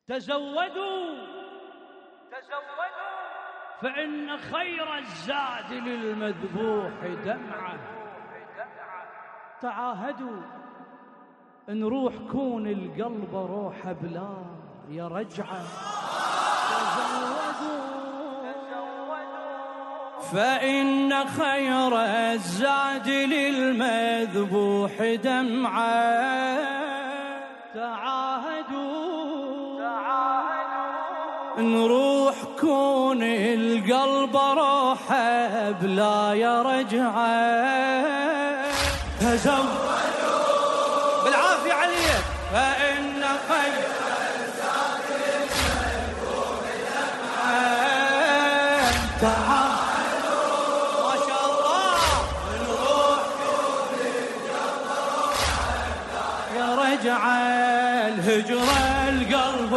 تزودوا فإن خير الزاد للمذبوح دمعة. تعاهدوا نروح كون القلب روحه بلا يا رجعة. تزودوا فإن خير الزاد للمذبوح دمعة. تعاهدوا نروح كون القلب روحه بلا يا رجعة. تزودوا بالعافية عليك فإن خير الزاد للمذبوح دمعة. تعاهدوا ما شاء الله نروح كون القلب روحه بلا يا رجعة. الهجرة القلب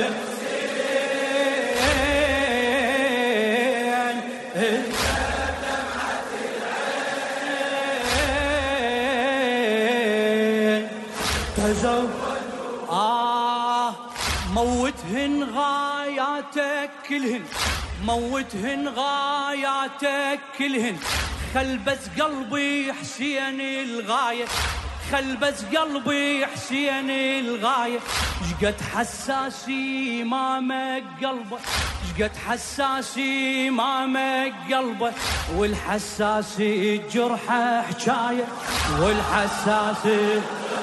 موتهن غاياتك كلهن، موتهن غاياتك كلهن. خل بس قلبي حسين الغاية، خل بس قلبي حسين الغاية. شقد حساسي امامك قلبه، شقد حساسي امامك قلبه. والحساسي جرحه حكاية، والحساسي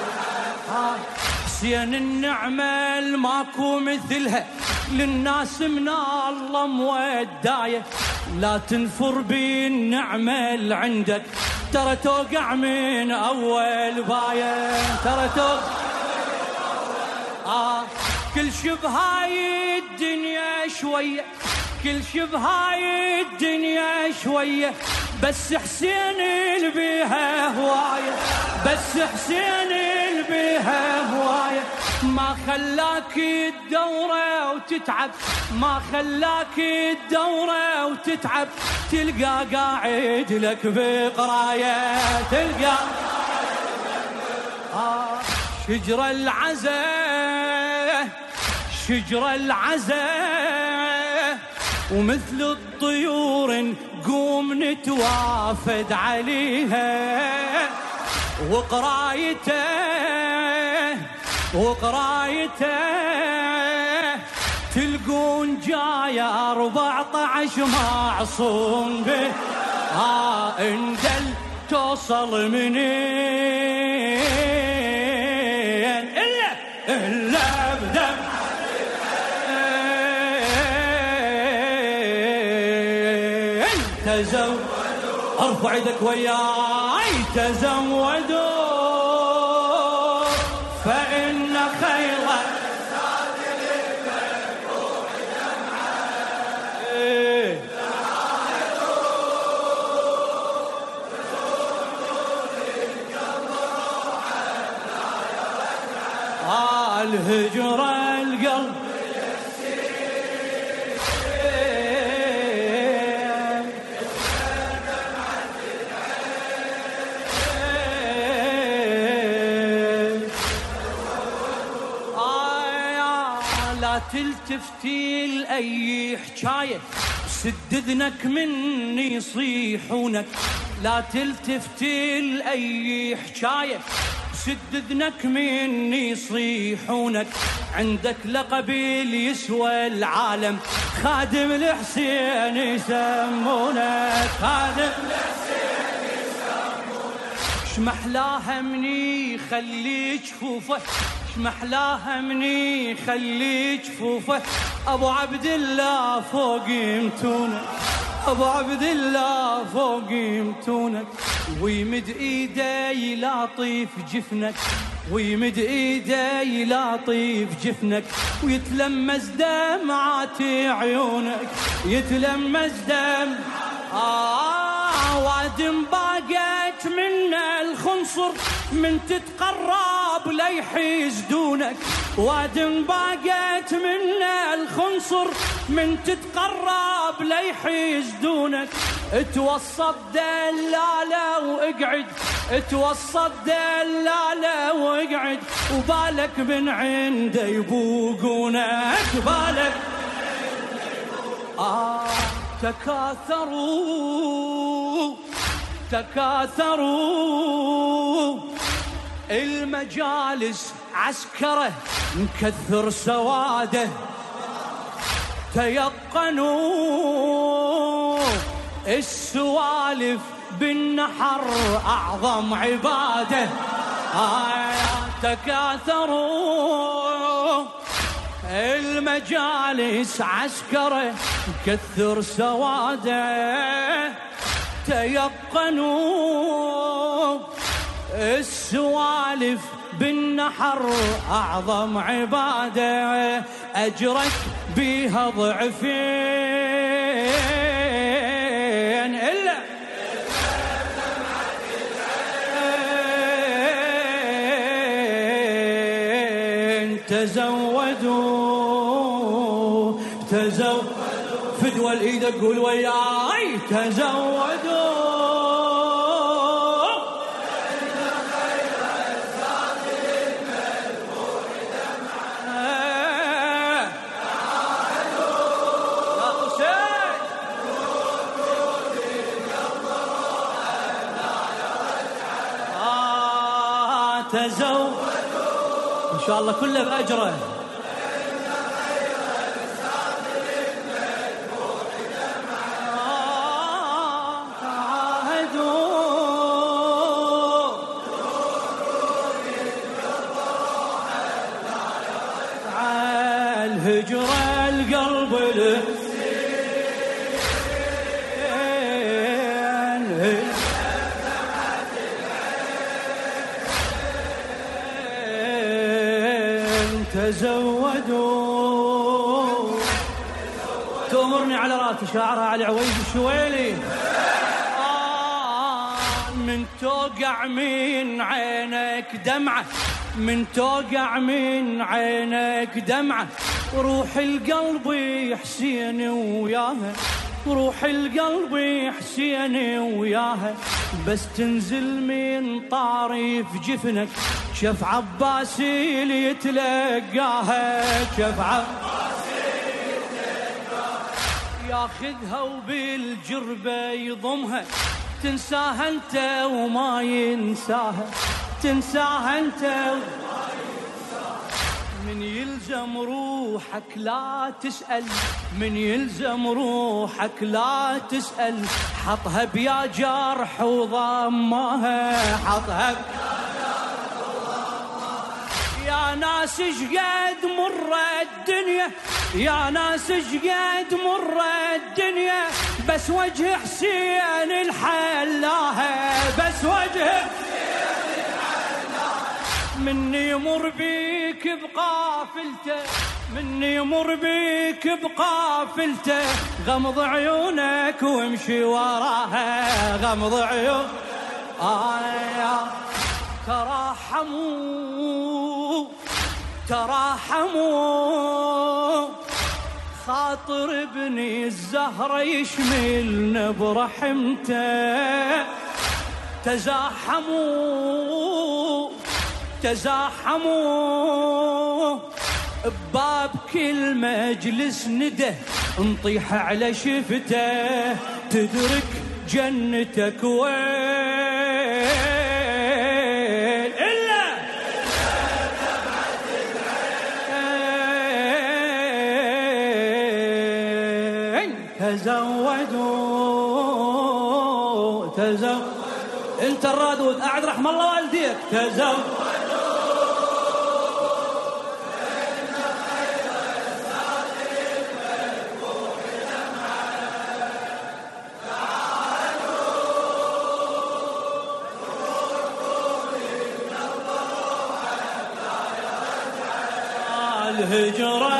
حسين النعمة ماكو مثلها للناس من الله موداية. لا تنفر بالنعمة اللي عندك، ترى توقع من أول باية، ترى توقع كل شبهاي الدنيا شوية، كل شبهاي الدنيا شوية. بس حسين اللي بيها هواية، بس حسين اللي بيها هواية. ما خلاك الدورة وتتعب، ما خلاك الدورة وتتعب. تلقى قاعد لك بقراية، تلقى شجر العزة، شجر العزة. ومثل الطيور نقوم نتوافد عليها. وقرايته وقرايته تلقون جاية 14 معصوم به. اندل توصل منين إلا بدم. تزودوا ارفع ايدك وياي. تزودوا فإن خير الزاد للمذبوح دمعة. تعاهدوا للقلب روحه لا يا رجعة. الهجرة القلب تلتفتي لأي حكاية، سد اذنك مني يصيحونك. لا تلتفتي لأي حكاية، سد اذنك مني يصيحونك. عندك لقب يسوى العالم، خادم الحسين يسمونك، خادم الحسين يسمونك. شمحلاها مني خلي جفوفه، شمحلاها مني خلي جفوفه. ابو عبد الله فوق يمتونك، ابو عبد الله فوق يمتونك. ويمد ايده يلاطيف جفنك، ويمد ايده يلاطيف جفنك. ويتلمس دمعات عيونك، يتلمس دم. وادم باقت من الخنصر من تتقرب ليحسدونك. وادم باقت من الخنصر من تتقرب ليحسدونك. اتوسط دلالة واقعد، اتوسط دلالة واقعد. وبالك من عنده يبوقونك، عقباله تكاثروا المجالس عسكره مكثر سواده تيقنوا السوالف بالنحر أعظم عباده تكاثروا المجالس عسكره مكثر سواده تيقنوا السوالف بالنحر أعظم عباده أجرت بيها ضعفين إلا تزودوا فدوى الإيد قول وياي تزودوا إن شاء الله كله بأجره الهجرة القلب تزودوا تأمرني على راتي شاعرها علي عويد الشويلي من توقع من عينك دمعة من توقع من عينك دمعة روح القلب حسين وياها روح القلب حسين وياها بس تنزل من طارف جفنك شف عباسي اللي يتلقاها شف عباسي يتلقاها ياخذها وبالجربة يضمها تنساها انت وما ينساها تنساها انت وما ينساها من يلزم روحك لا تسأل من يلزم روحك لا تسأل حطها بيا جرح وضمها حطها يا ناس شقد مر الدنيا يا ناس شقد مر الدنيا بس وجه حسين الحلاها بس وجه حسين الحلاها مني يمر بيك بقافلته مني يمر بيك بقافلته غمض عيونك وامشي وراها غمض عيونك تراحموا خاطر ابني الزهرة يشملنا برحمته تزاحموا بباب كل مجلس نده نطيح على شفته تدرك جنتك وين تزودوا انت الرادود قاعد رحم الله والديك تزودوا فإن خير الزاد المذبوح دمعا تعالوا روحوا إن الله لا يرجع الهجرة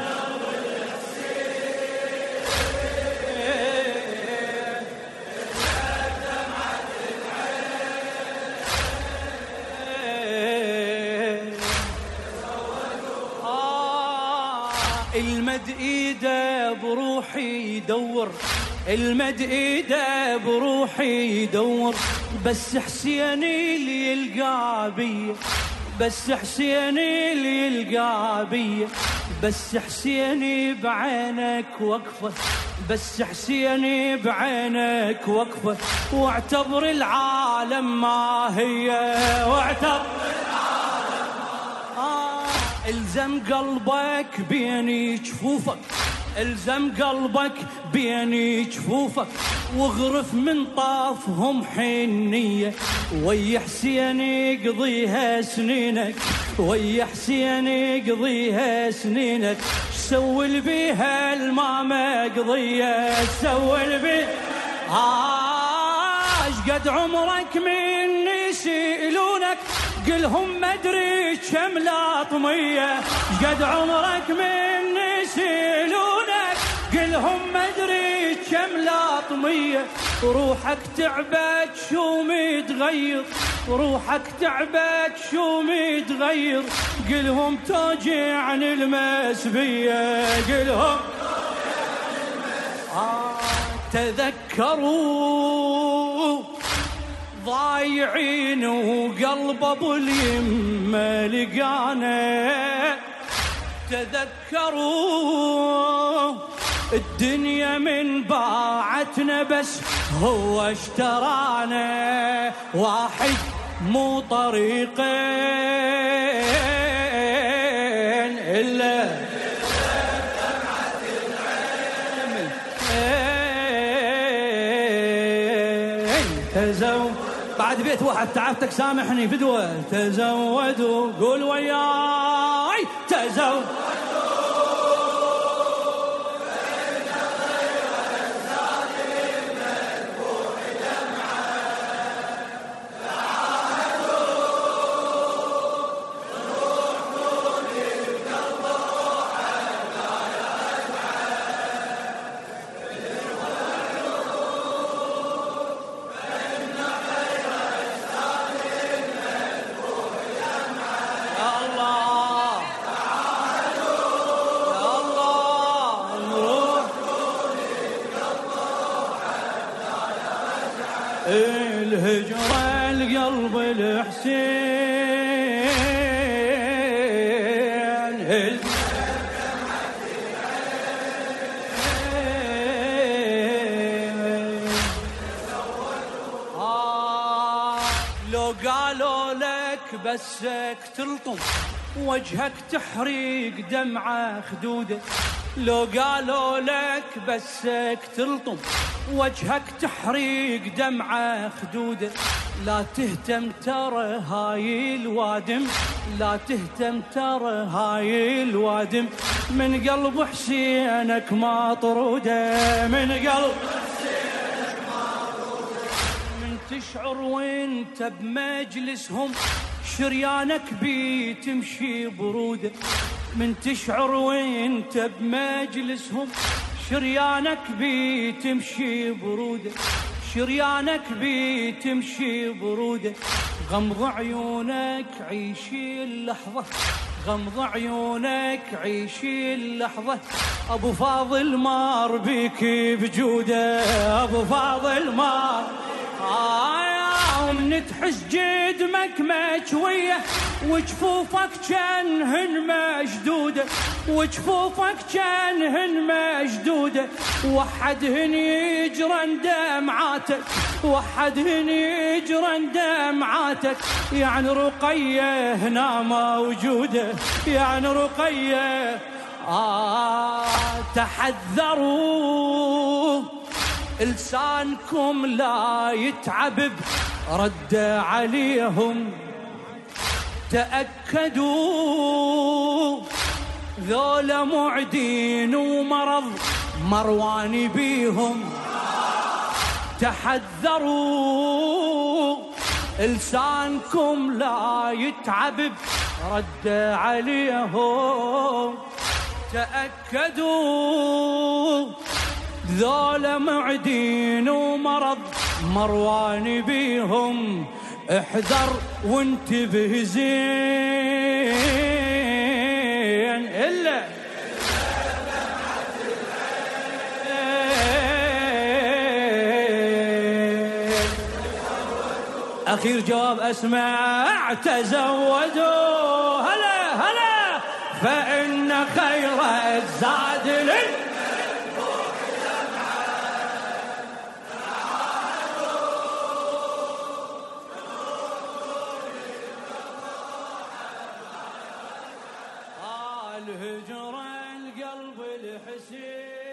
المد ايده بروحي يدور المد ايده بروحي يدور بس حسين اللي يلقى بي بس حسيني اللي يلقى بيه، بس حسيني بعينك وقفة، بس حسيني بعينك وقفة، واعتبر العالم ما هي، واعتبر العالم ما هي. الزم قلبك بين جفوفك، الزم قلبك بين جفوفك، واغرف من طافهم حنية، ويا حسين يقضيها سنينك، ويا حسين يقضيها سنينك. سول بيها الما مقضية، سول بيها قد عمرك من يسألونك، قلهم ما ادري كم لاطمية. قد عمرك من يسألونك، قلهم ما ادري كم لاطمية. روحك تعبت شو متغير، روحك تعبت شو متغير. قلهم توجعني المسبية، قلهم تذكروا ضايعين وقلب ابو اليمه لقانا. تذكروا الدنيا من باعتنا، بس هو اشترانا. واحد مو طريقين إلا تزود. بعد بيت واحد تعبتك سامحني فدوة. تزودوا قول وياي تزود. الهجرة القلب الحسين لو قالوا لك بسك تلطم وجهك تحريق دمعة خدودة. لو قالوا لك بسك تلطم وجهك تحريق دمعة خدودة. لا تهتم ترى هاي الوادم، لا تهتم ترى هاي الوادم. من قلب حسينك مطرودة، من قلب حسينك مطرودة. من تشعر وانت بمجلسهم شريانك بتمشي برودة. من تشعر وانت بمجلسهم شريانك بتمشي برودة، شريانك بتمشي برودة. غمض عيونك عيشي اللحظة، غمض عيونك عيشي اللحظة. أبو فاضل مار بيك بجودة، أبو فاضل مار من تحس جدمك مكوية وجفوفك جنهن مشدودة، وجفوفك جنهن مشدودة. وحدهن يجرن دمعاتك، وحدهن يجرن دمعاتك. يعني رقية هنا موجودة، يعني رقية تحذروا لسانكم لا يتعبب رد عليهم. تأكدوا ذولا معدين ومرض مروان بيهم. تحذروا لسانكم لا يتعبب رد عليهم. تأكدوا ذولا معدين ومرض مروان بيهم. احذر وانتبه زين إلا أخير جواب أسمع. تزودوا هلا هلا فإن خير الزاد للروح الهجرة القلب الحسين